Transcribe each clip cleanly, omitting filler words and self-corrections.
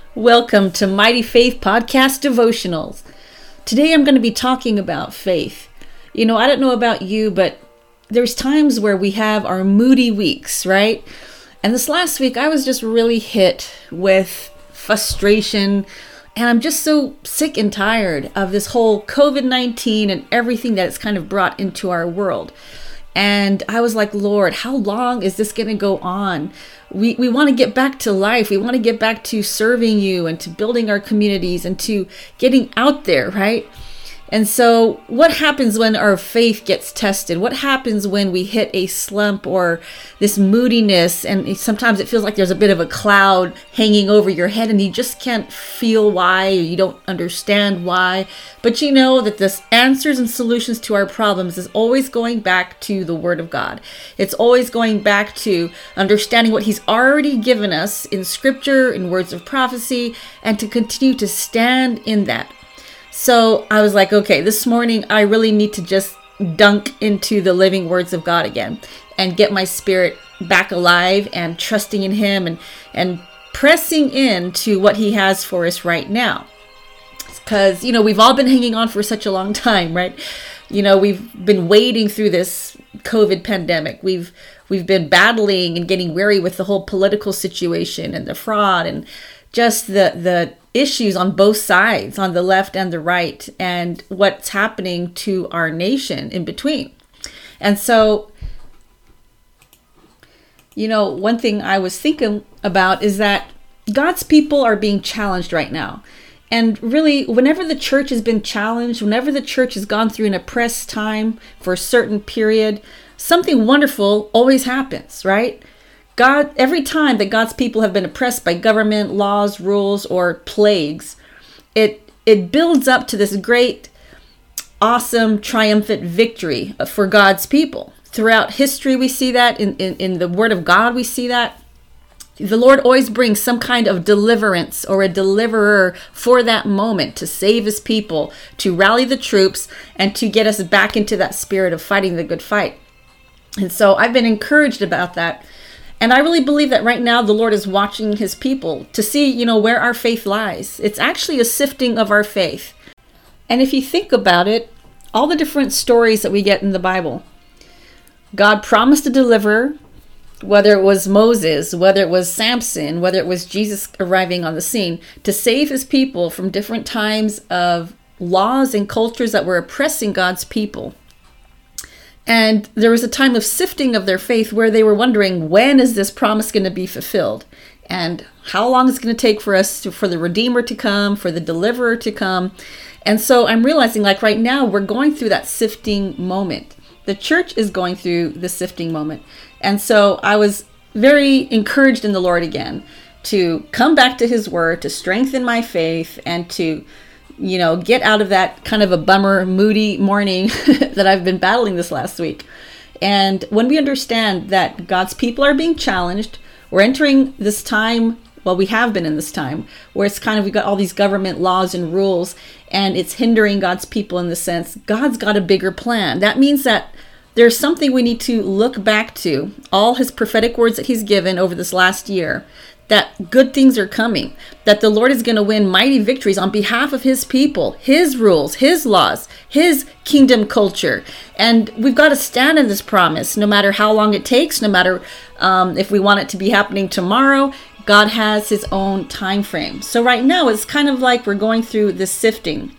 Welcome to Mighty Faith Podcast Devotionals. Today I'm going to be talking about faith. I don't know about you, but there's times where we have our moody weeks, right? And this last week I was just really hit with frustration, and I'm just so sick and tired of this whole COVID-19 and everything that it's kind of brought into our world. And I was like, Lord, how long is this going to go on? We want to get back to life. We want to get back to serving you and to building our communities and to getting out there, right? And so what happens when our faith gets tested? What happens when we hit a slump or this moodiness, and sometimes it feels like there's a bit of a cloud hanging over your head and you just can't feel why, or you don't understand why. But you know that the answers and solutions to our problems is always going back to the Word of God. It's always going back to understanding what He's already given us in Scripture, in words of prophecy, and to continue to stand in that. So I was like, okay, this morning I really need to just dunk into the living words of God again and get my spirit back alive and trusting in Him and pressing into what He has for us right now. Because, we've all been hanging on for such a long time, right? We've been wading through this COVID pandemic. We've been battling and getting weary with the whole political situation and the fraud and just the issues on both sides, on the left and the right, and what's happening to our nation in between. And so, one thing I was thinking about is that God's people are being challenged right now. And really, whenever the church has been challenged, whenever the church has gone through an oppressed time for a certain period, something wonderful always happens, right? Every time that God's people have been oppressed by government, laws, rules, or plagues, it builds up to this great, awesome, triumphant victory for God's people. Throughout history, we see that. In the Word of God, we see that. The Lord always brings some kind of deliverance or a deliverer for that moment to save His people, to rally the troops, and to get us back into that spirit of fighting the good fight. And so I've been encouraged about that. And I really believe that right now the Lord is watching His people to see, where our faith lies. It's actually a sifting of our faith. And if you think about it, all the different stories that we get in the Bible, God promised to deliver, whether it was Moses, whether it was Samson, whether it was Jesus arriving on the scene, to save His people from different times of laws and cultures that were oppressing God's people. And there was a time of sifting of their faith where they were wondering, when is this promise going to be fulfilled? And how long is it going to take for the Redeemer to come, for the Deliverer to come? And so I'm realizing, like right now, we're going through that sifting moment. The church is going through the sifting moment. And so I was very encouraged in the Lord again to come back to His Word, to strengthen my faith, and to get out of that kind of a bummer, moody morning that I've been battling this last week. And when we understand that God's people are being challenged, we're entering this time, well, we have been in this time, where it's kind of, we've got all these government laws and rules, and it's hindering God's people in the sense, God's got a bigger plan. That means that there's something we need to look back to, all His prophetic words that He's given over this last year, that good things are coming, that the Lord is going to win mighty victories on behalf of His people, His rules, His laws, His kingdom culture. And we've got to stand in this promise, no matter how long it takes, no matter if we want it to be happening tomorrow. God has His own time frame. So right now, it's kind of like we're going through this sifting.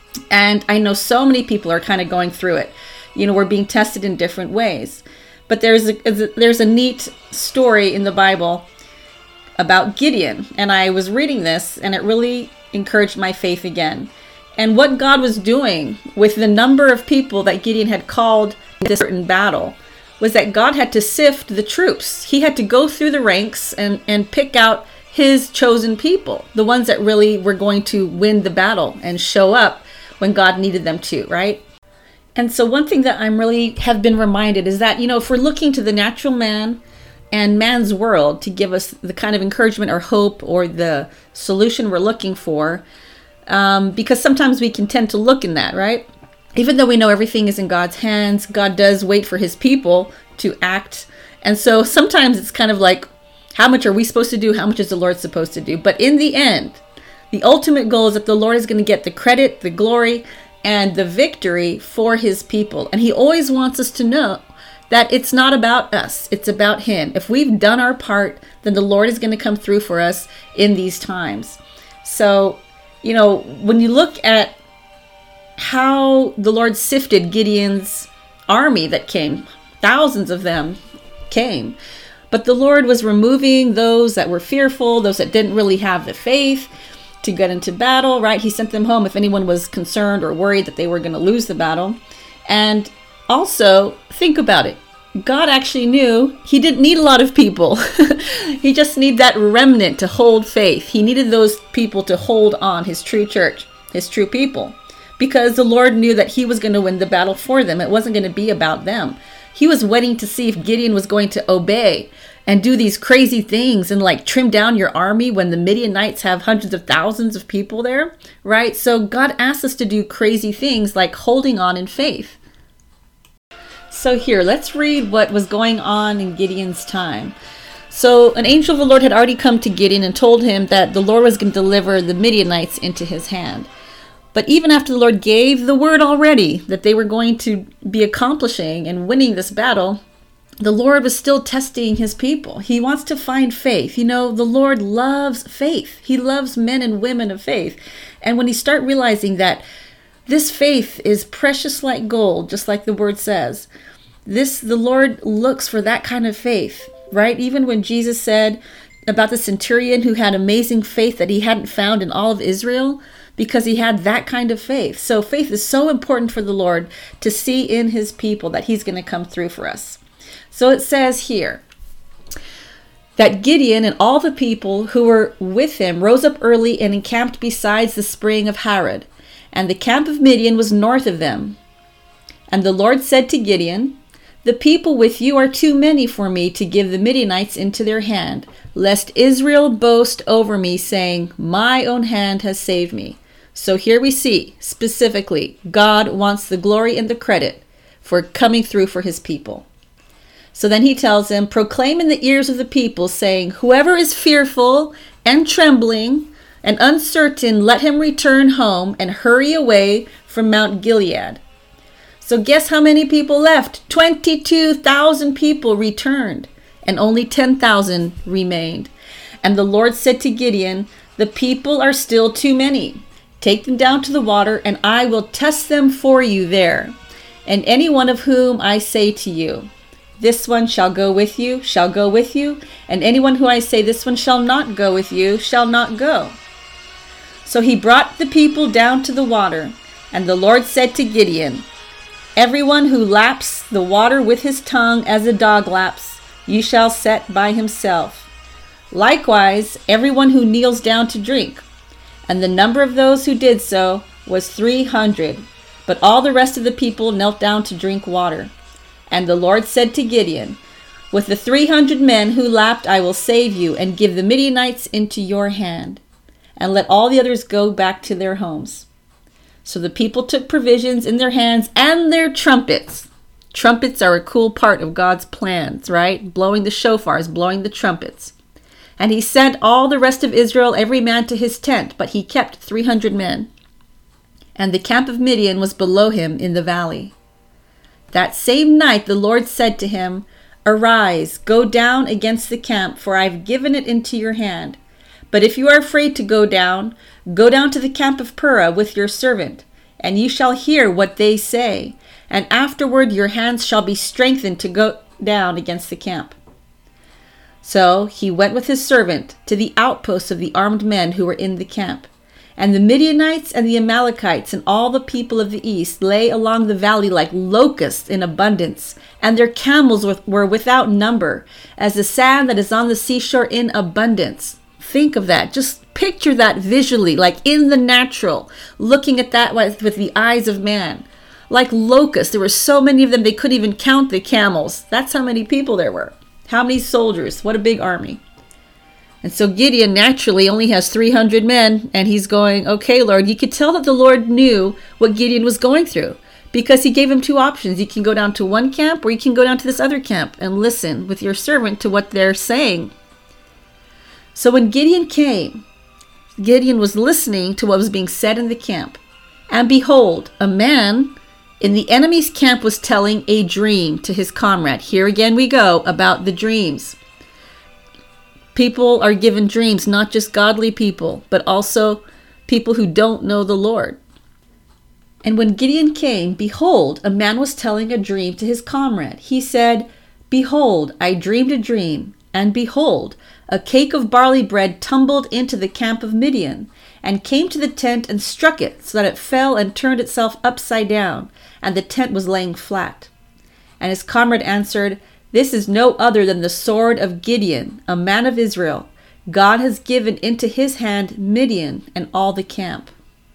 And I know so many people are kind of going through it. We're being tested in different ways. But there's a neat story in the Bible about Gideon, and I was reading this and it really encouraged my faith again. And what God was doing with the number of people that Gideon had called in this certain battle was that God had to sift the troops. He had to go through the ranks and pick out His chosen people, the ones that really were going to win the battle and show up when God needed them to, right? And so one thing that I'm really have been reminded is that, if we're looking to the natural man and man's world to give us the kind of encouragement or hope or the solution we're looking for, because sometimes we can tend to look in that, right? Even though we know everything is in God's hands, God does wait for His people to act. And so sometimes it's kind of like How much are we supposed to do? How much is the Lord supposed to do? But in the end, the ultimate goal is that the Lord is going to get the credit, the glory, and the victory for his people. And he always wants us to know that it's not about us. It's about him. If we've done our part, then the Lord is going to come through for us in these times. So, when you look at how the Lord sifted Gideon's army that came, thousands of them came. But the Lord was removing those that were fearful, those that didn't really have the faith to get into battle, right? He sent them home if anyone was concerned or worried that they were going to lose the battle. And also, think about it. God actually knew he didn't need a lot of people. He just needed that remnant to hold faith. He needed those people to hold on, his true church, his true people. Because the Lord knew that he was going to win the battle for them. It wasn't going to be about them. He was waiting to see if Gideon was going to obey and do these crazy things and trim down your army when the Midianites have hundreds of thousands of people there, right? So God asked us to do crazy things like holding on in faith. So here, let's read what was going on in Gideon's time. So an angel of the Lord had already come to Gideon and told him that the Lord was going to deliver the Midianites into his hand. But even after the Lord gave the word already that they were going to be accomplishing and winning this battle, the Lord was still testing his people. He wants to find faith. The Lord loves faith. He loves men and women of faith. And when you start realizing that this faith is precious like gold, just like the word says, the Lord looks for that kind of faith, right? Even when Jesus said about the centurion who had amazing faith that he hadn't found in all of Israel, because he had that kind of faith. So faith is so important for the Lord to see in his people that he's going to come through for us. So it says here that Gideon and all the people who were with him rose up early and encamped beside the spring of Harod, and the camp of Midian was north of them. And the Lord said to Gideon, "The people with you are too many for me to give the Midianites into their hand, lest Israel boast over me, saying, 'My own hand has saved me.'" So here we see, specifically, God wants the glory and the credit for coming through for his people. So then he tells them, "Proclaim in the ears of the people, saying, 'Whoever is fearful and trembling and uncertain, let him return home and hurry away from Mount Gilead.'" So guess how many people left? 22,000 people returned, and only 10,000 remained. And the Lord said to Gideon, "The people are still too many. Take them down to the water, and I will test them for you there. And any one of whom I say to you, 'This one shall go with you,' shall go with you. And anyone who I say, 'This one shall not go with you,' shall not go." So he brought the people down to the water. And the Lord said to Gideon, "Everyone who laps the water with his tongue as a dog laps, you shall set by himself. Likewise, everyone who kneels down to drink." And the number of those who did so was 300. But all the rest of the people knelt down to drink water. And the Lord said to Gideon, "With the 300 men who lapped I will save you, and give the Midianites into your hand. And let all the others go back to their homes." So the people took provisions in their hands and their trumpets. Trumpets are a cool part of God's plans, right? Blowing the shofars, blowing the trumpets. And he sent all the rest of Israel, every man to his tent, but he kept 300 men. And the camp of Midian was below him in the valley. That same night the Lord said to him, "Arise, go down against the camp, for I have given it into your hand. But if you are afraid to go down to the camp of Purah with your servant, and you shall hear what they say, and afterward your hands shall be strengthened to go down against the camp." So he went with his servant to the outposts of the armed men who were in the camp. And the Midianites and the Amalekites and all the people of the east lay along the valley like locusts in abundance, and their camels were without number, as the sand that is on the seashore in abundance. Think of that. Just picture that visually, like in the natural, looking at that with the eyes of man. Like locusts. There were so many of them, they couldn't even count the camels. That's how many people there were. How many soldiers? What a big army. And so Gideon naturally only has 300 men, and he's going, "Okay, Lord." You could tell that the Lord knew what Gideon was going through, because he gave him two options. You can go down to one camp, or you can go down to this other camp and listen with your servant to what they're saying. So when Gideon came, Gideon was listening to what was being said in the camp. And behold, a man in the enemy's camp was telling a dream to his comrade. Here again we go about the dreams. People are given dreams, not just godly people, but also people who don't know the Lord. And when Gideon came, behold, a man was telling a dream to his comrade. He said, behold, I dreamed a dream, and behold, a cake of barley bread tumbled into the camp of Midian, and came to the tent and struck it, so that it fell and turned itself upside down, and the tent was laying flat. And his comrade answered, this is no other than the sword of Gideon, a man of Israel. God has given into his hand Midian and all the camp.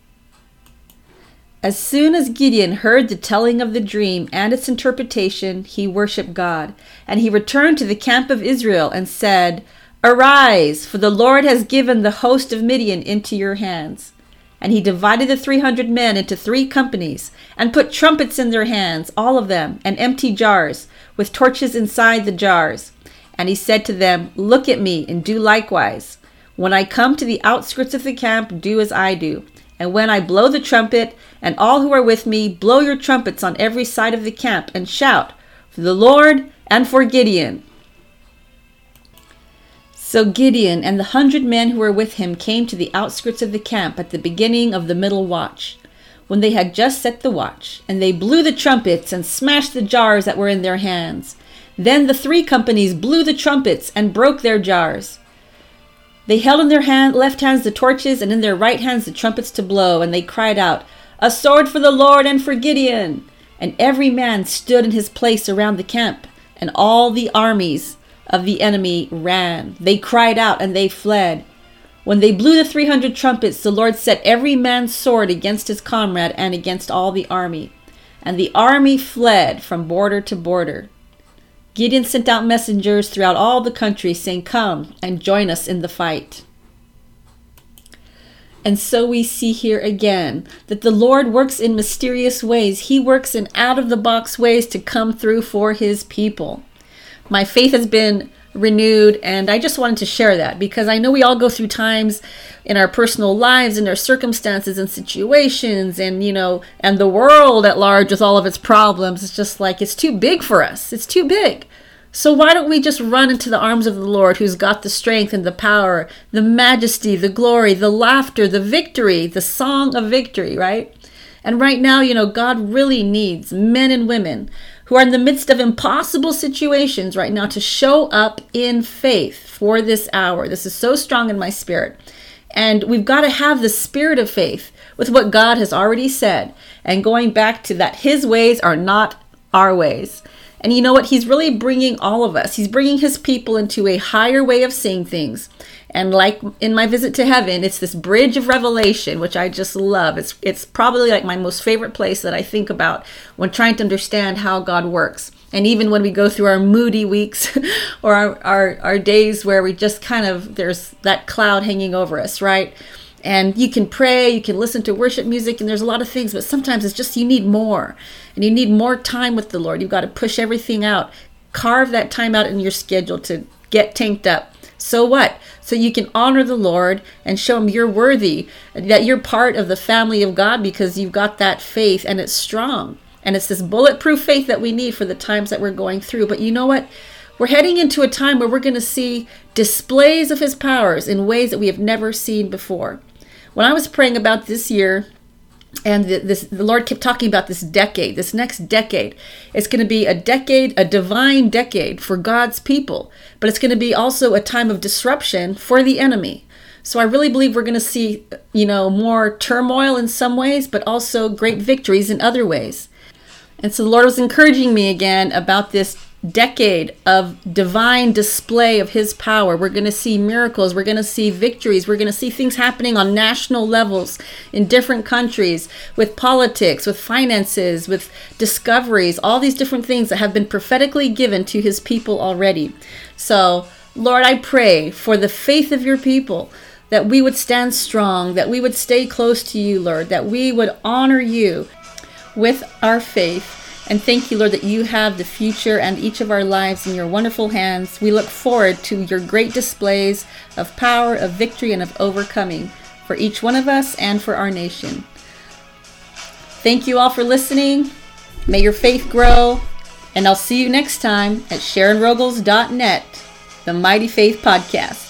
As soon as Gideon heard the telling of the dream and its interpretation, he worshipped God. And he returned to the camp of Israel and said, arise, for the Lord has given the host of Midian into your hands. And he divided the 300 men into 3 companies, and put trumpets in their hands, all of them, and empty jars, with torches inside the jars. And he said to them, look at me, and do likewise. When I come to the outskirts of the camp, do as I do. And when I blow the trumpet, and all who are with me, blow your trumpets on every side of the camp, and shout, for the Lord and for Gideon. So Gideon and the 100 men who were with him came to the outskirts of the camp at the beginning of the middle watch, when they had just set the watch, and they blew the trumpets and smashed the jars that were in their hands. Then the 3 companies blew the trumpets and broke their jars. They held in their left hands the torches, and in their right hands the trumpets to blow, and they cried out, a sword for the Lord and for Gideon! And every man stood in his place around the camp, and all the armies of the enemy ran. They cried out and they fled. When they blew the 300 trumpets, the Lord set every man's sword against his comrade and against all the army. And the army fled from border to border. Gideon sent out messengers throughout all the country, saying, come and join us in the fight. And so we see here again that the Lord works in mysterious ways. He works in out-of-the-box ways to come through for his people. My faith has been renewed, and I just wanted to share that because I know we all go through times in our personal lives and our circumstances and situations and, and the world at large with all of its problems. It's just like it's too big for us. It's too big. So why don't we just run into the arms of the Lord, who's got the strength and the power, the majesty, the glory, the laughter, the victory, the song of victory, right? And right now, God really needs men and women who are in the midst of impossible situations right now to show up in faith for this hour. This is so strong in my spirit. And we've got to have the spirit of faith with what God has already said. And going back to that, his ways are not our ways. And you know what? He's really bringing all of us. He's bringing his people into a higher way of seeing things. And like in my visit to heaven, it's this bridge of revelation, which I just love. It's probably like my most favorite place that I think about when trying to understand how God works. And even when we go through our moody weeks or our days where we just there's that cloud hanging over us, right? And you can pray, you can listen to worship music, and there's a lot of things, but sometimes it's just you need more. And you need more time with the Lord. You've got to push everything out. Carve that time out in your schedule to get tanked up. So what? So you can honor the Lord and show him you're worthy, that you're part of the family of God because you've got that faith and it's strong. And it's this bulletproof faith that we need for the times that we're going through. But you know what? We're heading into a time where we're going to see displays of his powers in ways that we have never seen before. When I was praying about this year, and the Lord kept talking about this decade, this next decade. It's going to be a decade, a divine decade for God's people. But it's going to be also a time of disruption for the enemy. So I really believe we're going to see, more turmoil in some ways, but also great victories in other ways. And so the Lord was encouraging me again about this decade of divine display of his power. We're going to see miracles. We're going to see victories. We're going to see things happening on national levels in different countries with politics, with finances, with discoveries, all these different things that have been prophetically given to his people already. So, Lord, I pray for the faith of your people, that we would stand strong, that we would stay close to you, Lord, that we would honor you with our faith, And thank you, Lord, that you have the future and each of our lives in your wonderful hands. We look forward to your great displays of power, of victory, and of overcoming for each one of us and for our nation. Thank you all for listening. May your faith grow. And I'll see you next time at SharonRogels.net, the Mighty Faith Podcast.